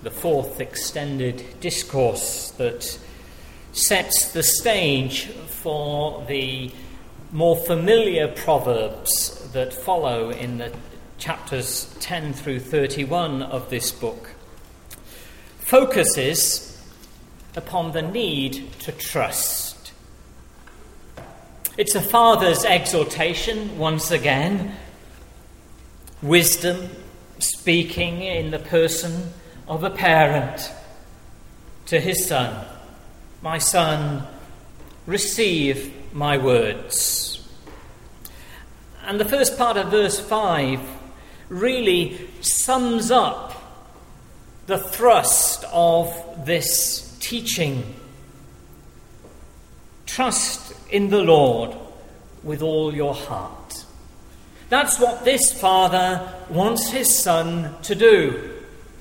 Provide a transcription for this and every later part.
the fourth extended discourse that sets the stage for the more familiar proverbs that follow in the chapters 10 through 31 of this book, focuses upon the need to trust. It's a father's exhortation once again, wisdom speaking in the person of a parent to his son. My son, receive my words. And the first part of verse 5 really sums up the thrust of this teaching. Trust in the Lord with all your heart. That's what this father wants his son to do.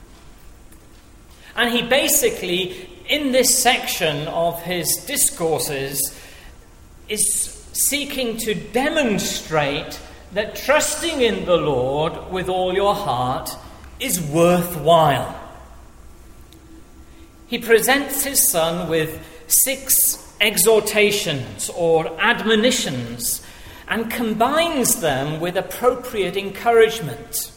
And he basically, in this section of his discourses, is seeking to demonstrate that trusting in the Lord with all your heart is worthwhile. He presents his son with 6 exhortations or admonitions and combines them with appropriate encouragement.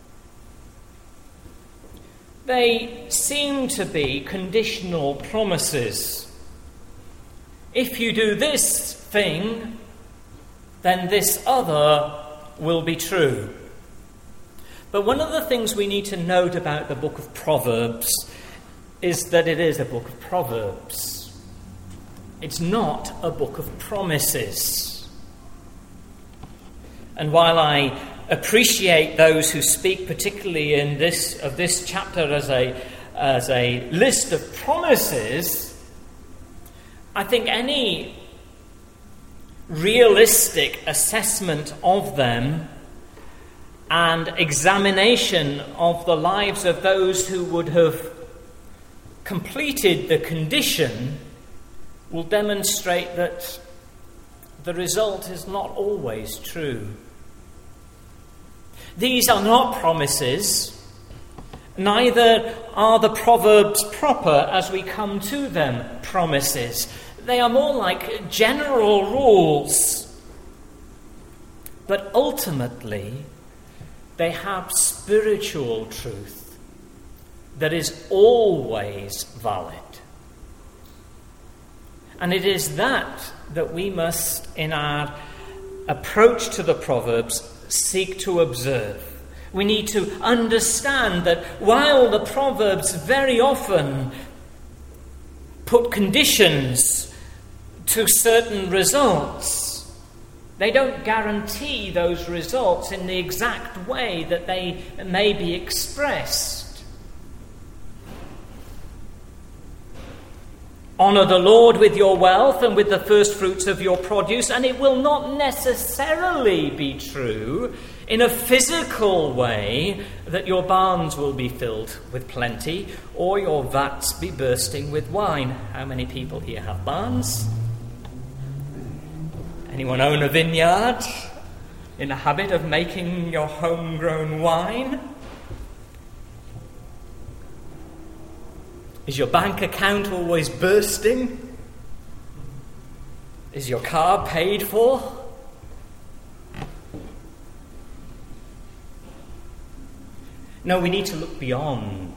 They seem to be conditional promises. If you do this thing, then this other will be true. But one of the things we need to note about the book of Proverbs is that it is a book of proverbs. It's not a book of promises. And while I appreciate those who speak particularly in this chapter as a list of promises, I think any realistic assessment of them and examination of the lives of those who would have completed the condition will demonstrate that the result is not always true. These are not promises, neither are the proverbs proper as we come to them promises. They are more like general rules. But ultimately, they have spiritual truth that is always valid. And it is that we must, in our approach to the Proverbs, seek to observe. We need to understand that while the Proverbs very often put conditions to certain results, they don't guarantee those results in the exact way that they may be expressed. Honour the Lord with your wealth and with the first fruits of your produce, and it will not necessarily be true in a physical way that your barns will be filled with plenty or your vats be bursting with wine. How many people here have barns? Anyone own a vineyard? In the habit of making your homegrown wine? Is your bank account always bursting? Is your car paid for? No, we need to look beyond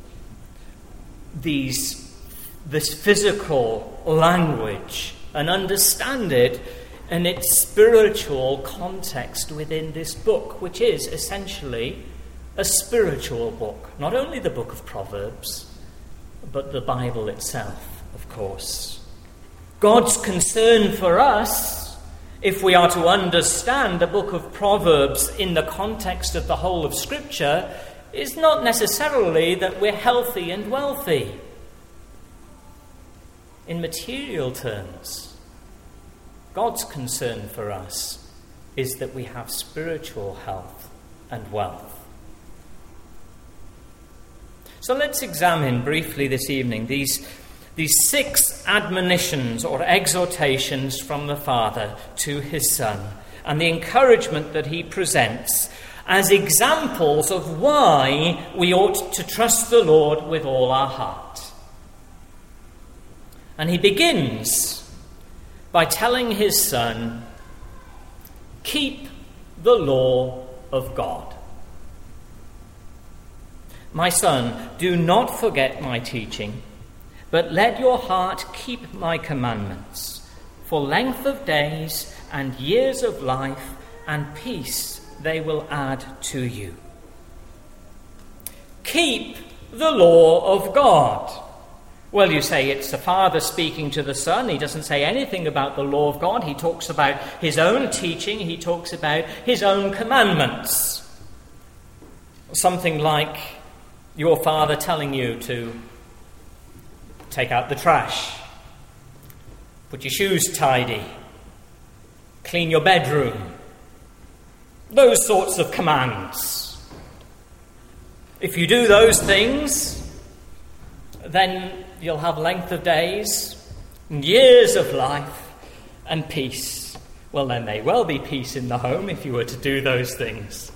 this physical language and understand it in its spiritual context within this book, which is essentially a spiritual book. Not only the book of Proverbs, but the Bible itself, of course. God's concern for us, if we are to understand the book of Proverbs in the context of the whole of Scripture, is not necessarily that we're healthy and wealthy. In material terms, God's concern for us is that we have spiritual health and wealth. So let's examine briefly this evening these 6 admonitions or exhortations from the Father to his Son and the encouragement that he presents as examples of why we ought to trust the Lord with all our heart. And he begins by telling his son, keep the law of God. My son, do not forget my teaching, but let your heart keep my commandments, for length of days and years of life and peace they will add to you. Keep the law of God. Well, you say it's the Father speaking to the Son. He doesn't say anything about the law of God. He talks about his own teaching. He talks about his own commandments. Something like your father telling you to take out the trash, put your shoes tidy, clean your bedroom. Those sorts of commands. If you do those things, then you'll have length of days, and years of life, and peace. Well, there may well be peace in the home if you were to do those things.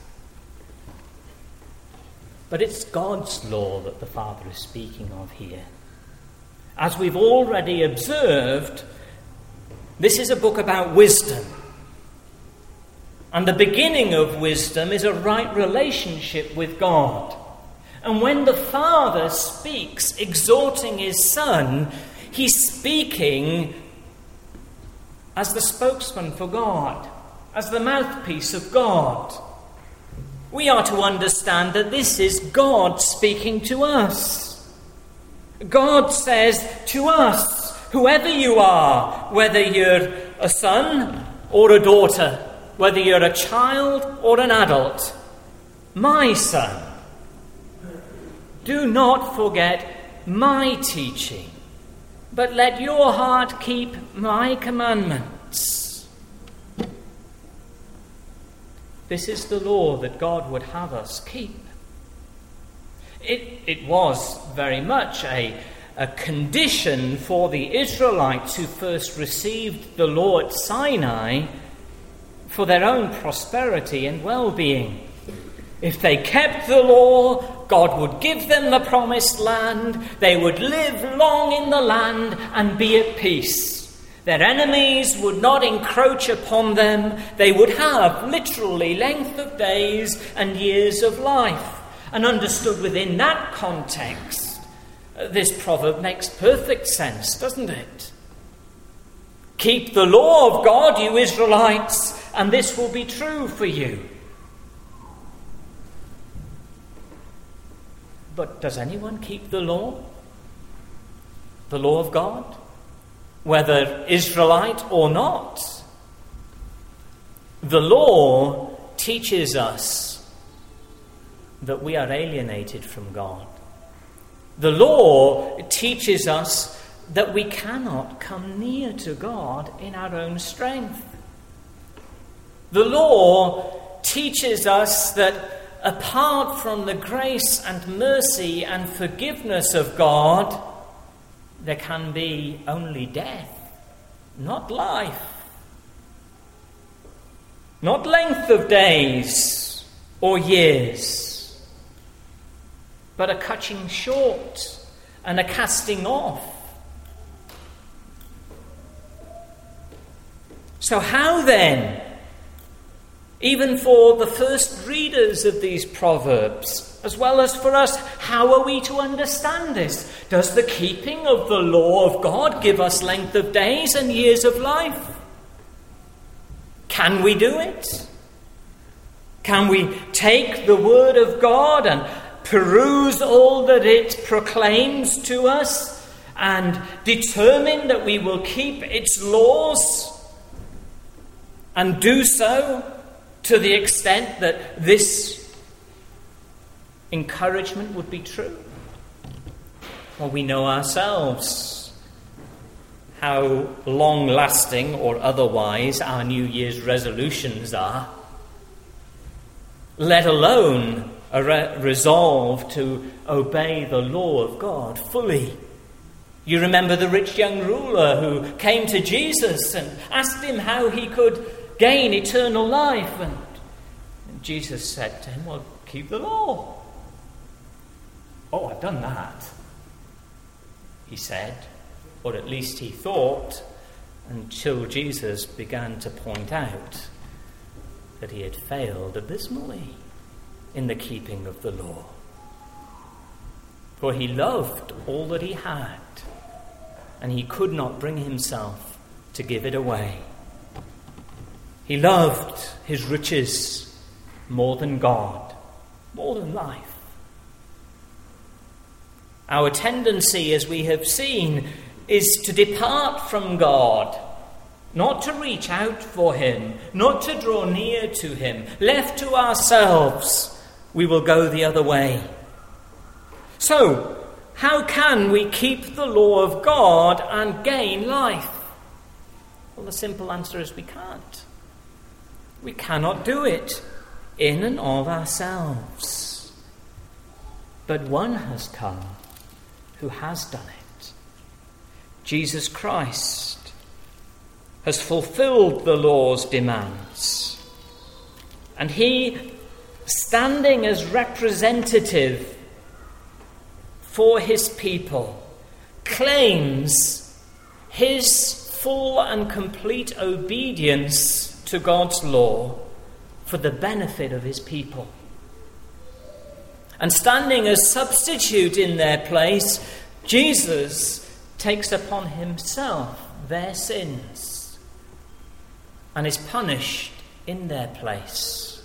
But it's God's law that the Father is speaking of here. As we've already observed, this is a book about wisdom. And the beginning of wisdom is a right relationship with God. And when the Father speaks, exhorting his Son, he's speaking as the spokesman for God, as the mouthpiece of God. We are to understand that this is God speaking to us. God says to us, whoever you are, whether you're a son or a daughter, whether you're a child or an adult, my son, do not forget my teaching, but let your heart keep my commandments. This is the law that God would have us keep. It was very much a condition for the Israelites who first received the law at Sinai for their own prosperity and well-being. If they kept the law, God would give them the promised land. They would live long in the land and be at peace. Their enemies would not encroach upon them. They would have literally length of days and years of life. And understood within that context, this proverb makes perfect sense, doesn't it? Keep the law of God, you Israelites, and this will be true for you. But does anyone keep the law? The law of God? Whether Israelite or not? The law teaches us that we are alienated from God. The law teaches us that we cannot come near to God in our own strength. The law teaches us that apart from the grace and mercy and forgiveness of God, there can be only death, not life. Not length of days or years, but a cutting short and a casting off. So how then, even for the first readers of these proverbs, as well as for us, how are we to understand this? Does the keeping of the law of God give us length of days and years of life? Can we do it? Can we take the word of God and peruse all that it proclaims to us and determine that we will keep its laws and do so to the extent that this encouragement would be true? Well, we know ourselves how long-lasting or otherwise our New Year's resolutions are, let alone a resolve to obey the law of God fully. You remember the rich young ruler who came to Jesus and asked him how he could gain eternal life. And Jesus said to him, well, keep the law. Oh, I've done that, he said, or at least he thought, until Jesus began to point out that he had failed abysmally in the keeping of the law. For he loved all that he had, and he could not bring himself to give it away. He loved his riches more than God, more than life. Our tendency, as we have seen, is to depart from God, not to reach out for him, not to draw near to him. Left to ourselves, we will go the other way. So, how can we keep the law of God and gain life? Well, the simple answer is we can't. We cannot do it in and of ourselves. But one has come who has done it. Jesus Christ has fulfilled the law's demands. And he, standing as representative for his people, claims his full and complete obedience to God's law for the benefit of his people. And standing as substitute in their place, Jesus takes upon himself their sins and is punished in their place.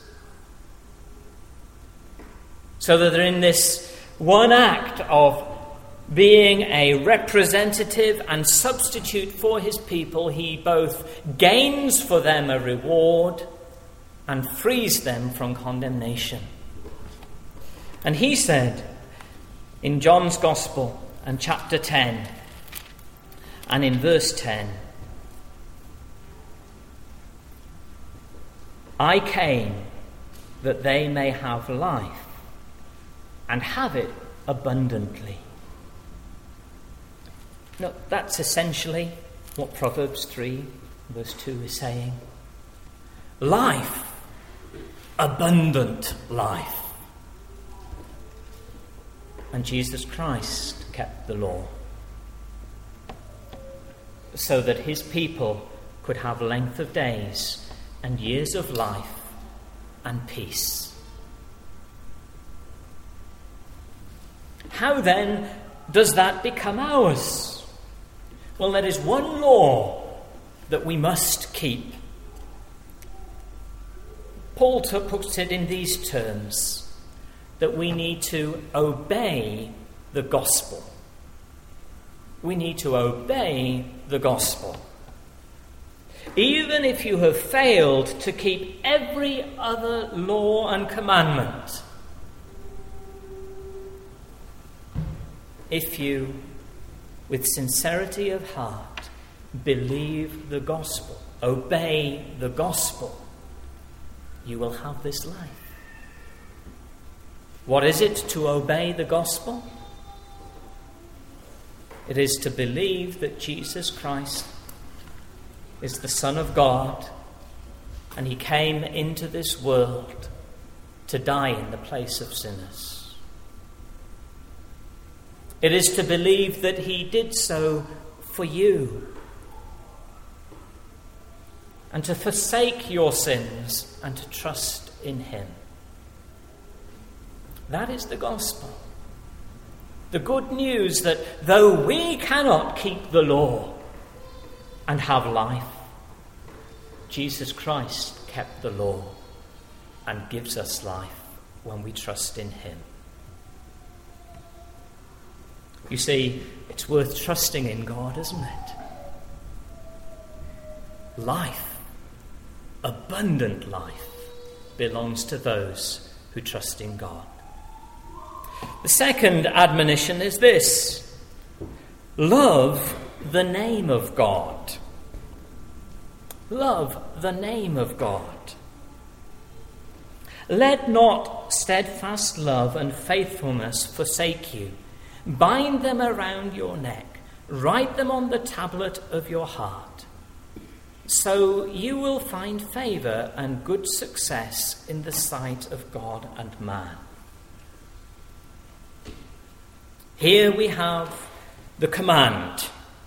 So that in this one act of being a representative and substitute for his people, he both gains for them a reward and frees them from condemnation. And he said in John's Gospel and chapter 10 and in verse 10, I came that they may have life and have it abundantly. No, that's essentially what Proverbs 3 verse 2 is saying. Life, abundant life. And Jesus Christ kept the law so that his people could have length of days and years of life and peace. How then does that become ours? Well, there is one law that we must keep. Paul puts it in these terms, that we need to obey the gospel. We need to obey the gospel. Even if you have failed to keep every other law and commandment, if you, with sincerity of heart, believe the gospel, obey the gospel, you will have this life. What is it to obey the gospel? It is to believe that Jesus Christ is the Son of God and he came into this world to die in the place of sinners. It is to believe that he did so for you and to forsake your sins and to trust in him. That is the gospel. The good news that though we cannot keep the law and have life, Jesus Christ kept the law and gives us life when we trust in him. You see, it's worth trusting in God, isn't it? Life, abundant life, belongs to those who trust in God. The second admonition is this: love the name of God. Love the name of God. Let not steadfast love and faithfulness forsake you. Bind them around your neck. Write them on the tablet of your heart. so you will find favour and good success in the sight of God and man. Here we have the command.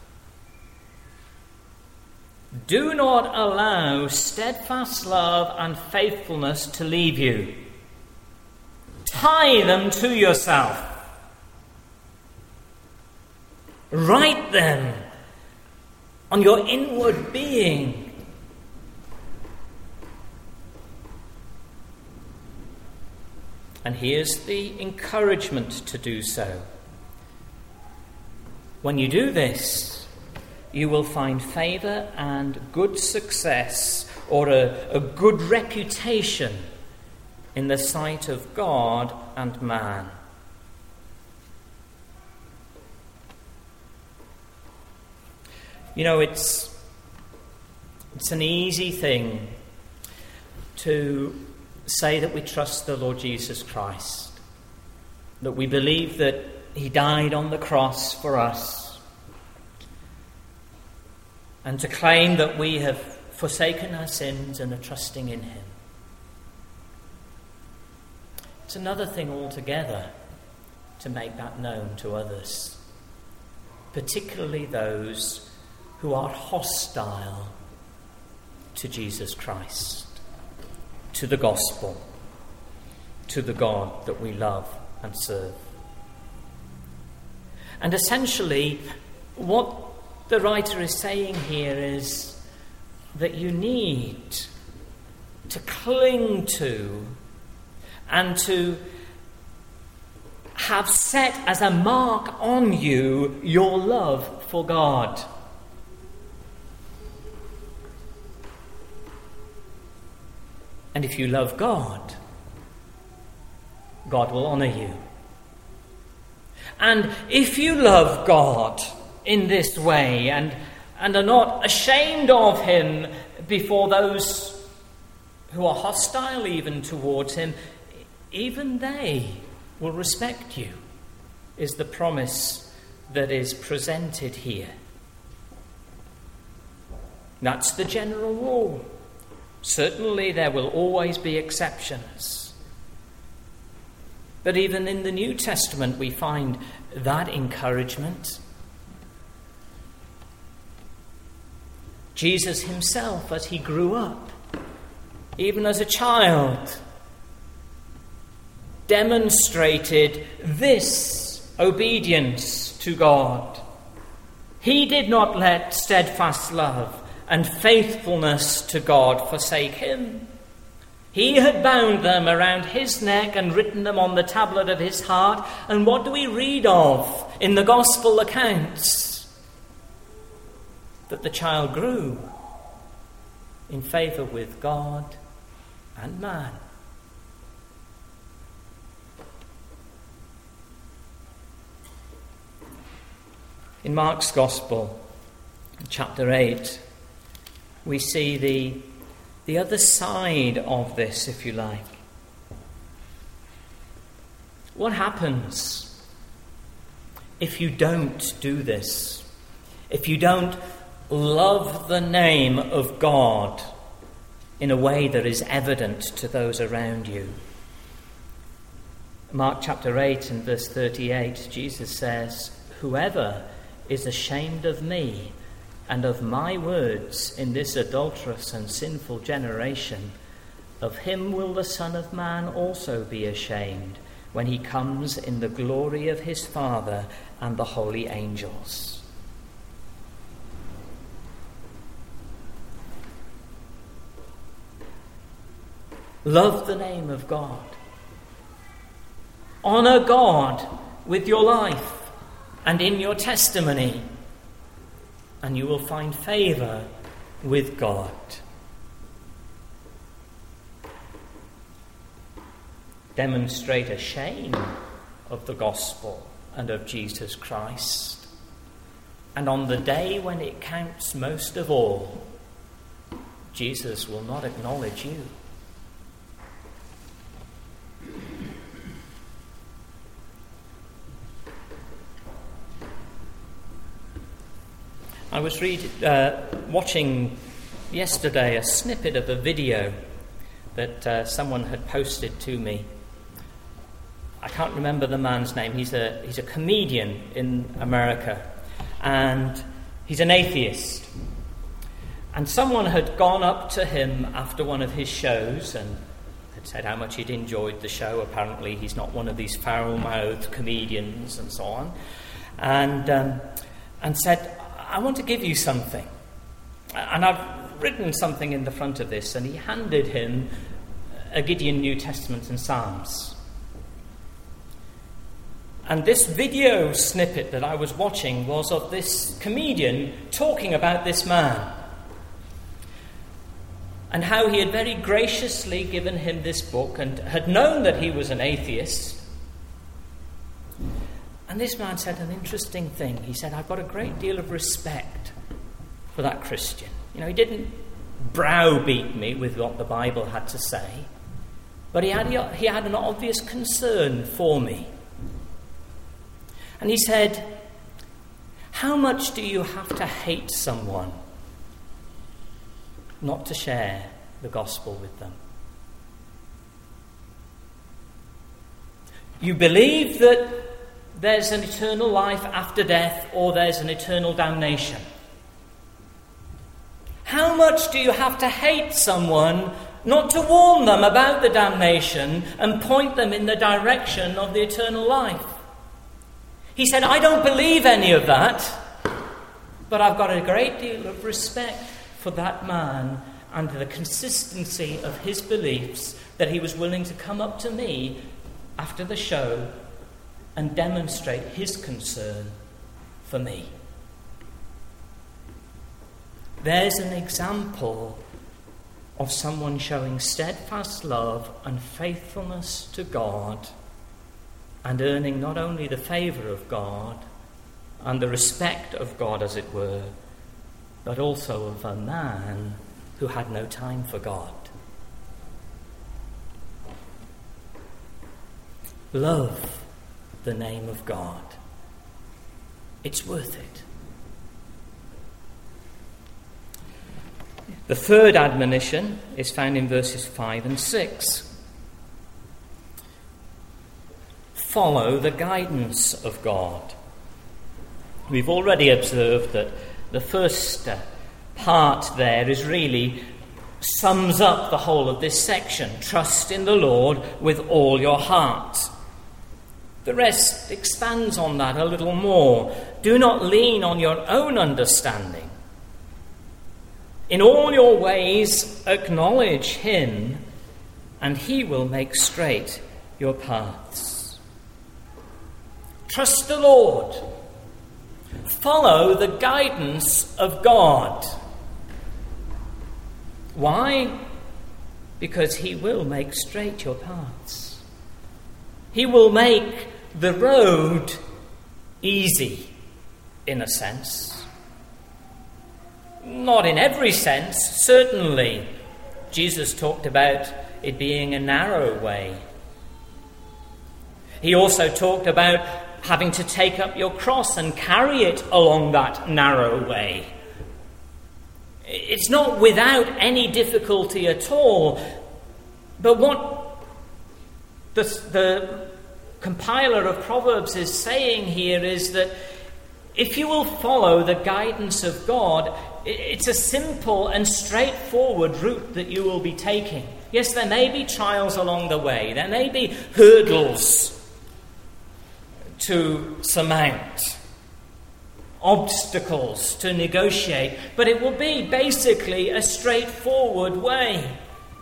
Do not allow steadfast love and faithfulness to leave you. Tie them to yourself. Write them on your inward being. And here's the encouragement to do so. When you do this, you will find favour and good success, or a good reputation in the sight of God and man. You know, it's an easy thing to say that we trust the Lord Jesus Christ, that we believe that he died on the cross for us, and to claim that we have forsaken our sins and are trusting in him. It's another thing altogether to make that known to others, particularly those who are hostile to Jesus Christ, to the gospel, to the God that we love and serve. And essentially, what the writer is saying here is that you need to cling to and to have set as a mark on you your love for God. And if you love God, God will honour you. And if you love God in this way and are not ashamed of him before those who are hostile even towards him, even they will respect you, is the promise that is presented here. That's the general rule. Certainly there will always be exceptions. But even in the New Testament we find that encouragement. Jesus himself, as he grew up, even as a child, demonstrated this obedience to God. He did not let steadfast love and faithfulness to God forsake him. He had bound them around his neck and written them on the tablet of his heart. And what do we read of in the gospel accounts? That the child grew in favour with God and man. In Mark's Gospel, chapter 8, we see the other side of this, if you like. What happens if you don't do this? If you don't love the name of God in a way that is evident to those around you? Mark chapter 8 and verse 38, Jesus says, "Whoever is ashamed of me and of my words in this adulterous and sinful generation, of him will the Son of Man also be ashamed when he comes in the glory of his Father and the holy angels." Love the name of God. Honour God with your life and in your testimony, and you will find favour with God. Demonstrate a shame of the gospel and of Jesus Christ, and on the day when it counts most of all, Jesus will not acknowledge you. I was watching yesterday a snippet of a video that someone had posted to me. I can't remember the man's name. He's a comedian in America, and he's an atheist. And someone had gone up to him after one of his shows and had said how much he'd enjoyed the show. Apparently he's not one of these foul-mouthed comedians and so on. And said, I want to give you something. And I've written something in the front of this. And he handed him a Gideon New Testament and Psalms. And this video snippet that I was watching was of this comedian talking about this man, and how he had very graciously given him this book and had known that he was an atheist. And this man said an interesting thing. He said, I've got a great deal of respect for that Christian. You know, he didn't browbeat me with what the Bible had to say, but he had an obvious concern for me. And he said, how much do you have to hate someone not to share the gospel with them? You believe that there's an eternal life after death, or there's an eternal damnation. How much do you have to hate someone not to warn them about the damnation and point them in the direction of the eternal life? He said, I don't believe any of that, but I've got a great deal of respect for that man and the consistency of his beliefs, that he was willing to come up to me after the show and demonstrate his concern for me. There's an example of someone showing steadfast love and faithfulness to God and earning not only the favour of God and the respect of God, as it were, but also of a man who had no time for God. Love the name of God. It's worth it. The third admonition is found in verses 5 and 6. Follow the guidance of God. We've already observed that the first part there is really sums up the whole of this section. Trust in the Lord with all your heart. The rest expands on that a little more. Do not lean on your own understanding. In all your ways acknowledge him, and he will make straight your paths. Trust the Lord. Follow the guidance of God. Why? Because he will make straight your paths. He will make the road easy, in a sense. Not in every sense, certainly. Jesus talked about it being a narrow way. He also talked about having to take up your cross and carry it along that narrow way. It's not without any difficulty at all. But what the compiler of Proverbs is saying here is that if you will follow the guidance of God, it's a simple and straightforward route that you will be taking. Yes, there may be trials along the way. There may be hurdles to surmount, obstacles to negotiate, but it will be basically a straightforward way.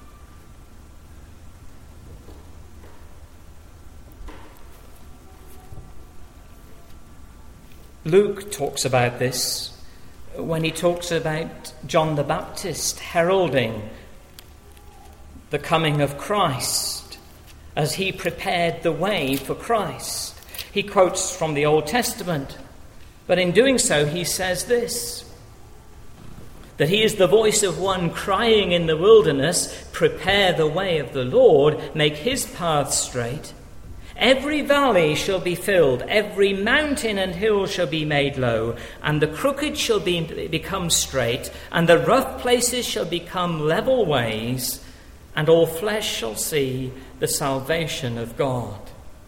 Luke talks about this when he talks about John the Baptist heralding the coming of Christ as he prepared the way for Christ. He quotes from the Old Testament, but in doing so he says this, that he is the voice of one crying in the wilderness, prepare the way of the Lord, make his path straight. Every valley shall be filled, every mountain and hill shall be made low, and the crooked shall become straight, and the rough places shall become level ways, and all flesh shall see the salvation of God.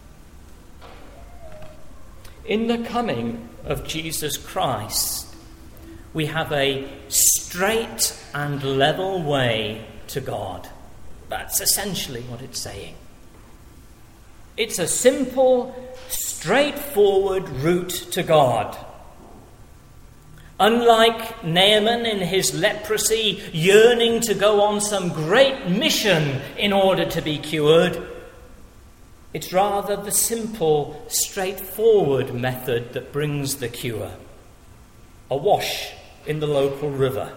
In the coming of Jesus Christ, we have a straight and level way to God. That's essentially what it's saying. It's a simple, straightforward route to God. Unlike Naaman in his leprosy, yearning to go on some great mission in order to be cured, it's rather the simple, straightforward method that brings the cure. A wash in the local river.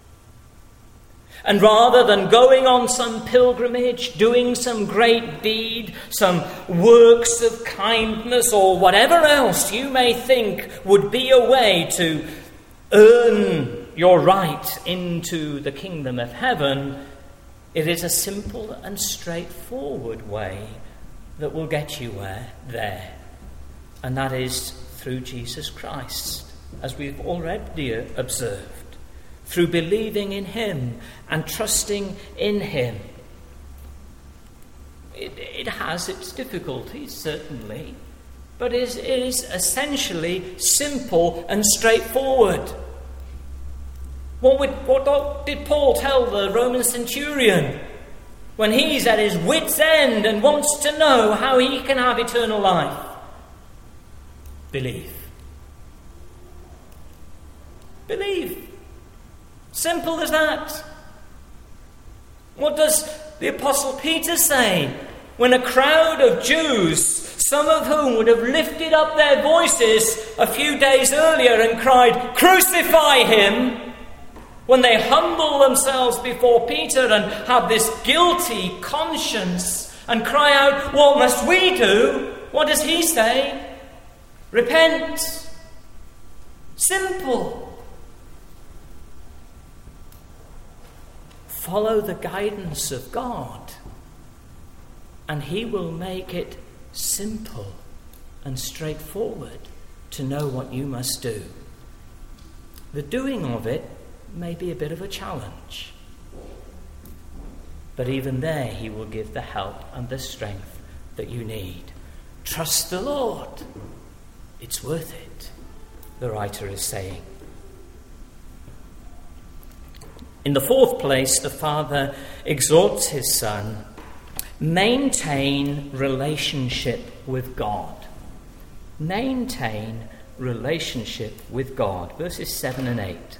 And rather than going on some pilgrimage, doing some great deed, some works of kindness, or whatever else you may think would be a way to earn your right into the kingdom of heaven, it is a simple and straightforward way that will get you there. And that is through Jesus Christ, as we've already observed. Through believing in him and trusting in him. It has its difficulties, certainly, but it is essentially simple and straightforward. What did Paul tell the Roman centurion when he's at his wit's end and wants to know how he can have eternal life? Believe. Believe. Simple as that. What does the Apostle Peter say when a crowd of Jews, some of whom would have lifted up their voices a few days earlier and cried, "Crucify him," when they humble themselves before Peter and have this guilty conscience and cry out, "What must we do?" What does he say? Repent. Simple. Follow the guidance of God, and he will make it simple and straightforward to know what you must do. The doing of it may be a bit of a challenge, but even there he will give the help and the strength that you need. Trust the Lord. It's worth it, the writer is saying. In the fourth place, the Father exhorts his Son, maintain relationship with God. Maintain relationship with God. Verses 7 and 8.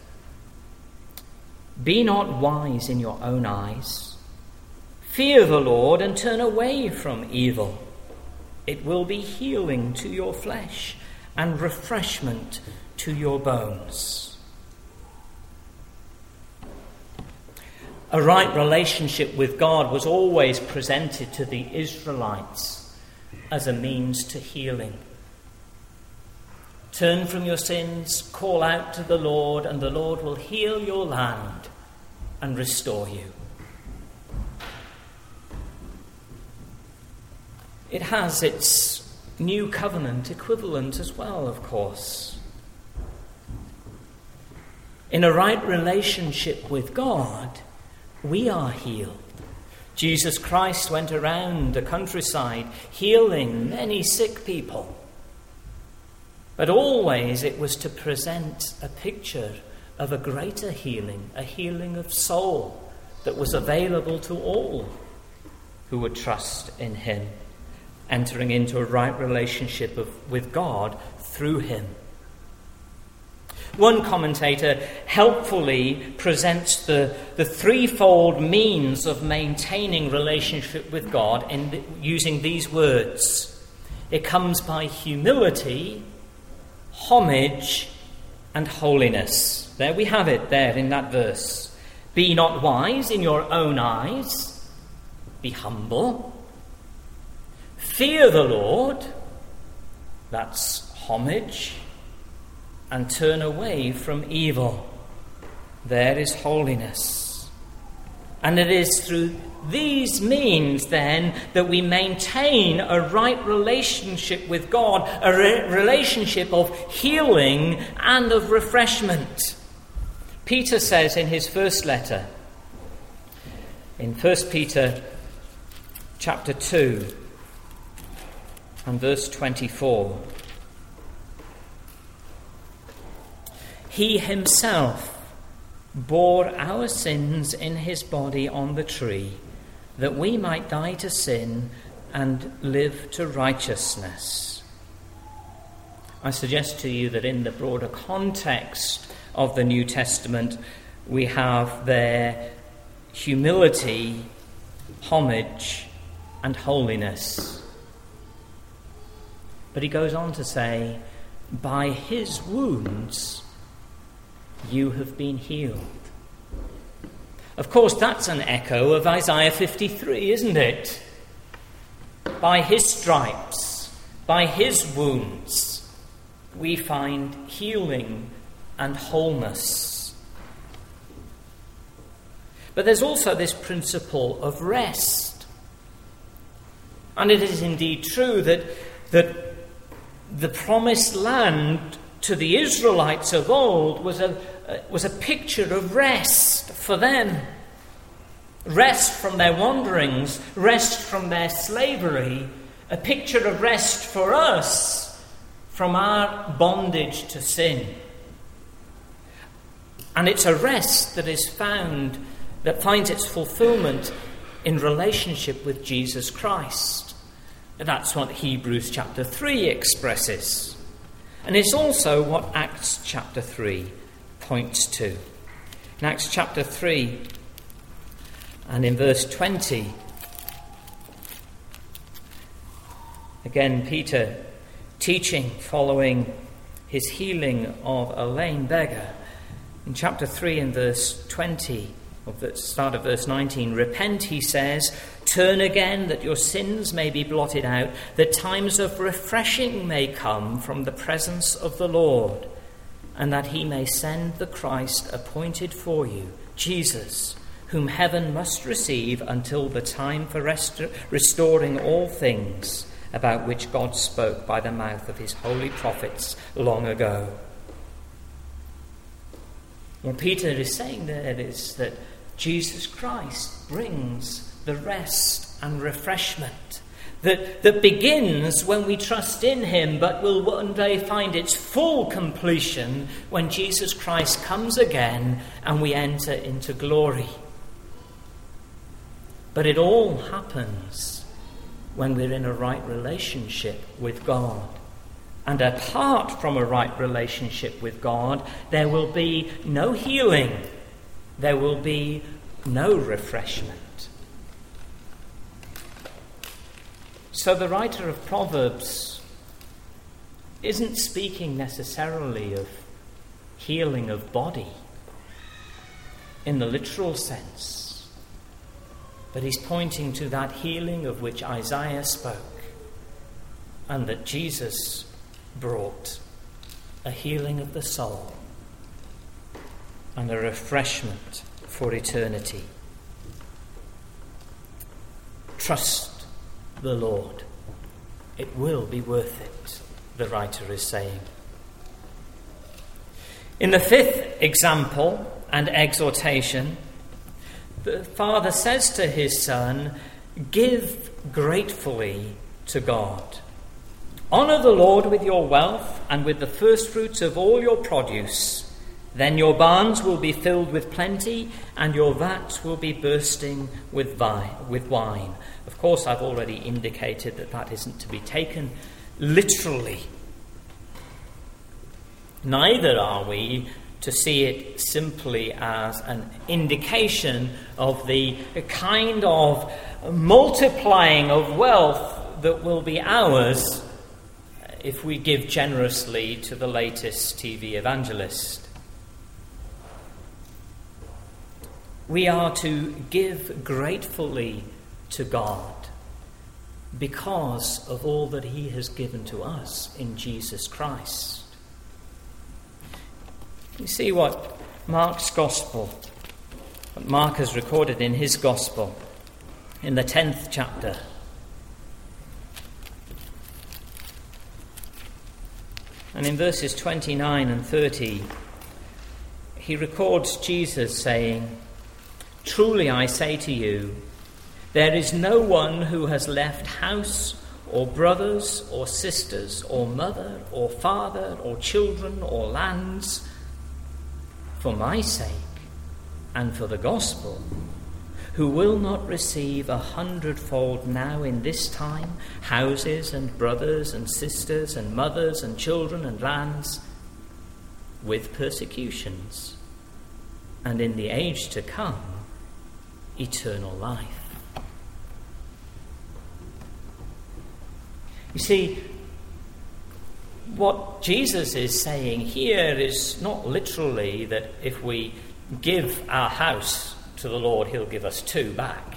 Be not wise in your own eyes. Fear the Lord and turn away from evil. It will be healing to your flesh and refreshment to your bones. A right relationship with God was always presented to the Israelites as a means to healing. Turn from your sins, call out to the Lord, and the Lord will heal your land and restore you. It has its new covenant equivalent as well, of course. In a right relationship with God, we are healed. Jesus Christ went around the countryside healing many sick people. But always it was to present a picture of a greater healing, a healing of soul that was available to all who would trust in him, entering into a right relationship with God through him. One commentator helpfully presents the threefold means of maintaining relationship with God using these words. It comes by humility, homage, and holiness. There we have it, there in that verse. Be not wise in your own eyes. Be humble. Fear the Lord. That's homage. And turn away from evil. There is holiness. And it is through these means, then, that we maintain a right relationship with God, a relationship of healing and of refreshment. Peter says in his first letter, in 1 Peter chapter 2 and verse 24, he himself bore our sins in his body on the tree, that we might die to sin and live to righteousness. I suggest to you that in the broader context of the New Testament, we have there humility, homage, and holiness. But he goes on to say, by his wounds you have been healed. Of course, that's an echo of Isaiah 53, isn't it? By his stripes, by his wounds, we find healing and wholeness. But there's also this principle of rest. And it is indeed true that the promised land to the Israelites of old was a picture of rest for them. Rest from their wanderings, rest from their slavery, a picture of rest for us from our bondage to sin. And it's a rest that finds its fulfillment in relationship with Jesus Christ. That's what Hebrews chapter 3 expresses. And it's also what Acts chapter 3 points to. In Acts chapter 3 and in verse 20, again Peter teaching following his healing of a lame beggar. In chapter 3 and verse 20, of the start of verse 19, repent, he says, turn again that your sins may be blotted out, that times of refreshing may come from the presence of the Lord, and that he may send the Christ appointed for you, Jesus, whom heaven must receive until the time for restoring all things, about which God spoke by the mouth of his holy prophets long ago. What Peter is saying there is that Jesus Christ brings the rest and refreshment that begins when we trust in him, but will one day find its full completion when Jesus Christ comes again and we enter into glory. But it all happens when we're in a right relationship with God. And apart from a right relationship with God, there will be no healing. There will be no refreshment. So the writer of Proverbs isn't speaking necessarily of healing of body in the literal sense, but he's pointing to that healing of which Isaiah spoke and that Jesus brought, a healing of the soul and a refreshment for eternity. Trust the Lord. It will be worth it, the writer is saying. In the fifth example and exhortation, the father says to his son, give gratefully to God. Honour the Lord with your wealth and with the first fruits of all your produce. Then your barns will be filled with plenty, and your vats will be bursting with wine. Of course, I've already indicated that isn't to be taken literally. Neither are we to see it simply as an indication of the kind of multiplying of wealth that will be ours if we give generously to the latest TV evangelist. We are to give gratefully to God because of all that he has given to us in Jesus Christ. You see what Mark's Gospel, Mark has recorded in his Gospel in the 10th chapter. And in verses 29 and 30, he records Jesus saying, "Truly I say to you, there is no one who has left house or brothers or sisters or mother or father or children or lands for my sake and for the gospel, who will not receive 100-fold now in this time, houses and brothers and sisters and mothers and children and lands, with persecutions, and in the age to come, eternal life." You see, what Jesus is saying here is not literally that if we give our house to the Lord, he'll give us 2 back.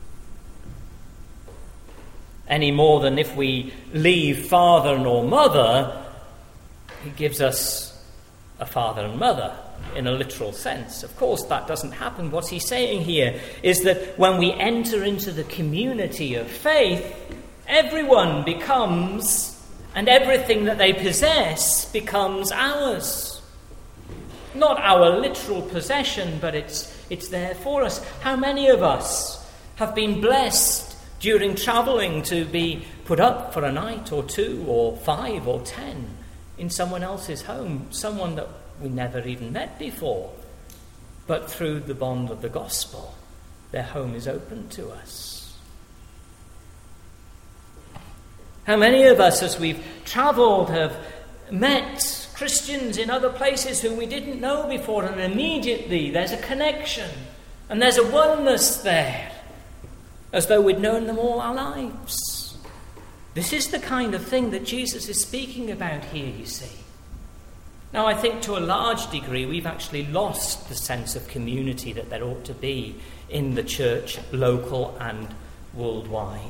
Any more than if we leave father nor mother, he gives us a father and mother in a literal sense. Of course, that doesn't happen. What he's saying here is that when we enter into the community of faith, everyone becomes, and everything that they possess becomes ours. Not our literal possession, but it's there for us. How many of us have been blessed during travelling to be put up for a night or 2 or 5 or 10 in someone else's home, someone that we never even met before, but through the bond of the gospel, their home is open to us? How many of us, as we've travelled, have met Christians in other places who we didn't know before, and immediately there's a connection and there's a oneness there, as though we'd known them all our lives? This is the kind of thing that Jesus is speaking about here, you see. Now, I think to a large degree we've actually lost the sense of community that there ought to be in the church, local and worldwide.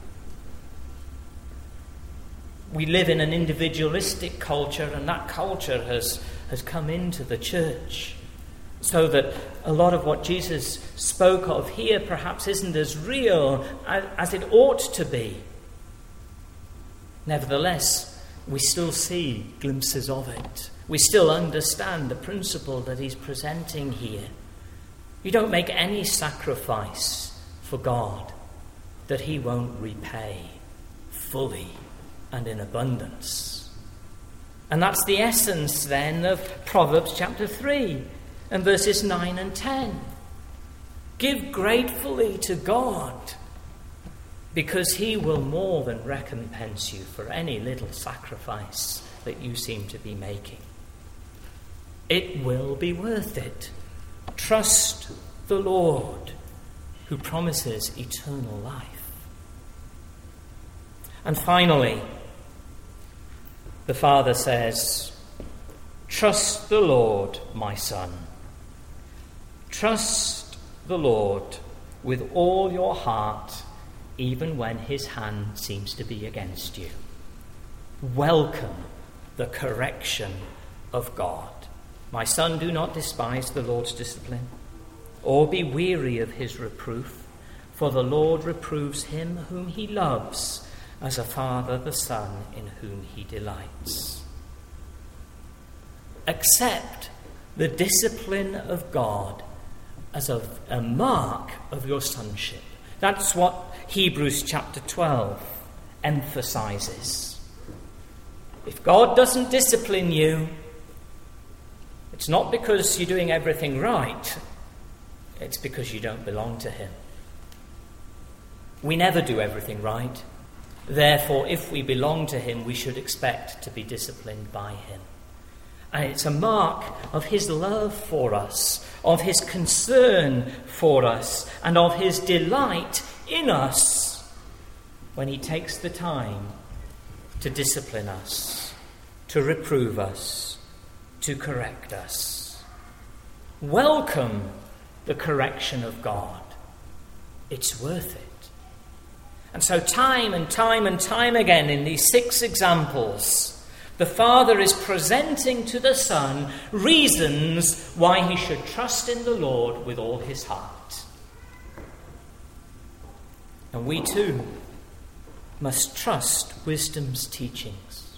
We live in an individualistic culture, and that culture has come into the church, so that a lot of what Jesus spoke of here perhaps isn't as real as it ought to be. Nevertheless, we still see glimpses of it. We still understand the principle that he's presenting here. You don't make any sacrifice for God that he won't repay fully and in abundance. And that's the essence then of Proverbs chapter 3 and verses 9 and 10. Give gratefully to God, because he will more than recompense you for any little sacrifice that you seem to be making. It will be worth it. Trust the Lord, who promises eternal life. And finally, the Father says, "Trust the Lord, my son. Trust the Lord with all your heart, even when his hand seems to be against you." Welcome the correction of God. My son, do not despise the Lord's discipline, or be weary of his reproof, for the Lord reproves him whom he loves, as a father the son in whom he delights. Accept the discipline of God as a mark of your sonship. That's what Hebrews chapter 12 emphasizes. If God doesn't discipline you, it's not because you're doing everything right. It's because you don't belong to him. We never do everything right. Therefore, if we belong to him, we should expect to be disciplined by him. And it's a mark of his love for us, of his concern for us, and of his delight in us when he takes the time to discipline us, to reprove us, to correct us. Welcome the correction of God. It's worth it. And so time and time and time again in these 6 examples, The Father is presenting to the Son reasons why he should trust in the Lord with all his heart. And we too must trust wisdom's teachings.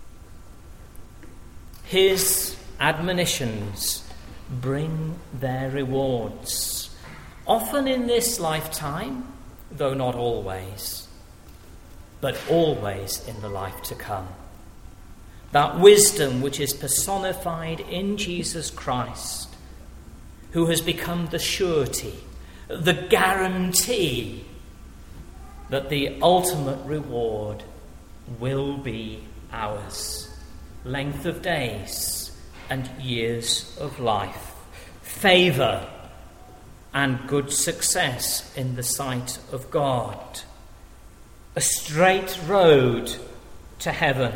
His admonitions bring their rewards, often in this lifetime, though not always, but always in the life to come. That wisdom which is personified in Jesus Christ, who has become the surety, the guarantee that the ultimate reward will be ours. Length of days and years of life, favour and good success in the sight of God, a straight road to heaven,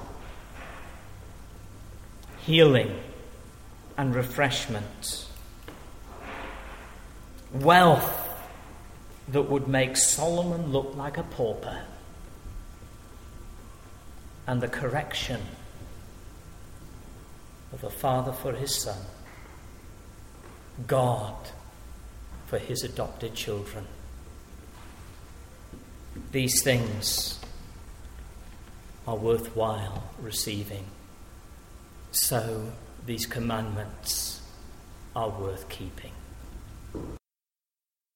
healing and refreshment, wealth that would make Solomon look like a pauper, and the correction of a father for his son, God for his adopted children. These things are worthwhile receiving. So these commandments are worth keeping.